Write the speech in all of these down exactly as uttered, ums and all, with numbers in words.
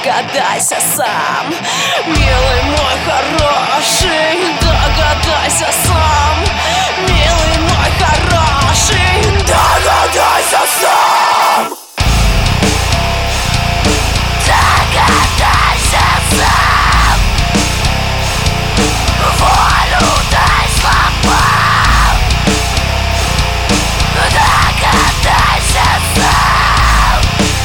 догадайся сам, милый мой хороший, догадайся сам, милый мой хороший, догадайся сам. Догадайся сам, волю дай слабам. Догадайся сам,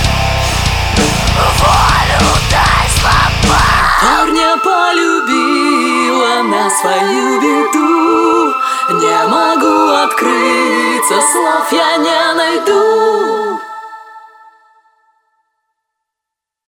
волю дай слабам. Парня полюбила на свою беду, не могу открыться, слов я не найду.